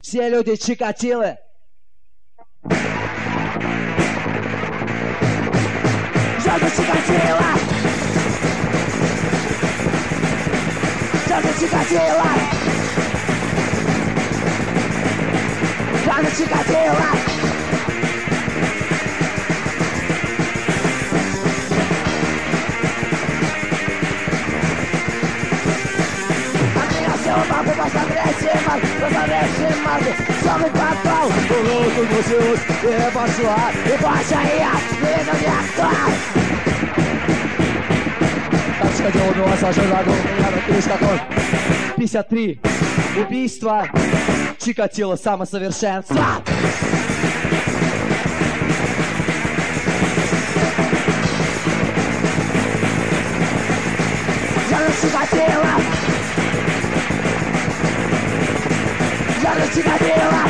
Все люди Чикатило. Жажда Чикатило. Жажда Чикатило. Жажда Чикатило. Мамы, посмотрите, мам, посмотрите, мамы, самый подпал. Руку носилась и пошла, и больше я не видел никто. Так сходил, убивался, аж задул меня на крыш, как он. 53. Убийство. Чикатило, самосовершенство. Жанна Чикатило. Жанна Чикатило.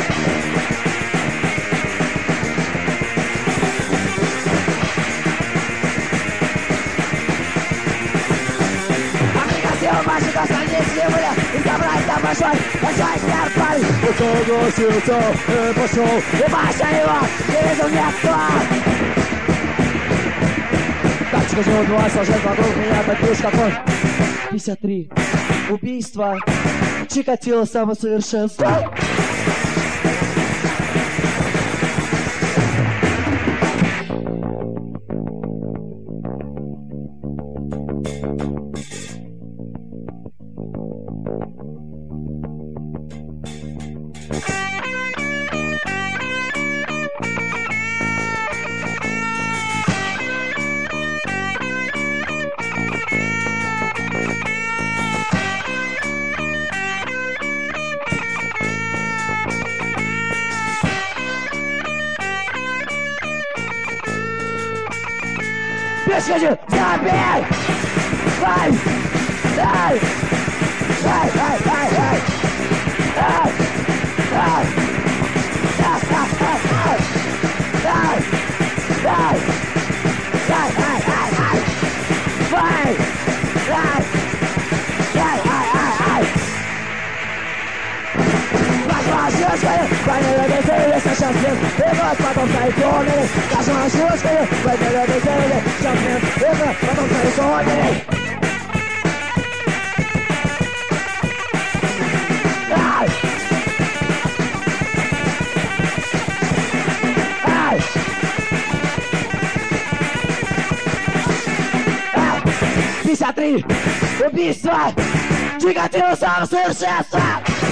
Мальчик остановить земля и забрать там большой серпаль. Он согласился и пошел, и Маша его не видел никто. Так, скажу, 2 сажать вокруг меня, такой как он. 53. Убийство. Чикатило, самосовершенство. Скажи, забей! Ай! Ай! Ай! Ай! Ай! Ай! Ай! Ай! Сейчас нет, и вот потом кайфонили. Даже машиночками, возьмели беседы. Сейчас нет, и вот потом кайфонили. Ай! Ай! Ай! 53! Убийство! Чикатило, самосовершенство!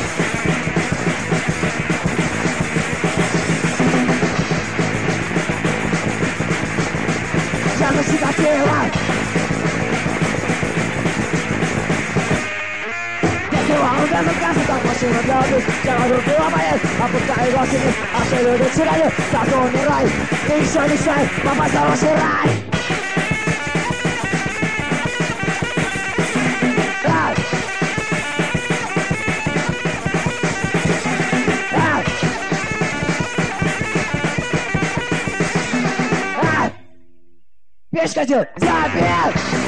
Жанна Чикатило. Если вам удастся сказать, так машина делает, я могу было понять, опускай его вниз, а все люди теряют, так умирай, ты еще мечтай попасть в хороший рай. Печка, забей!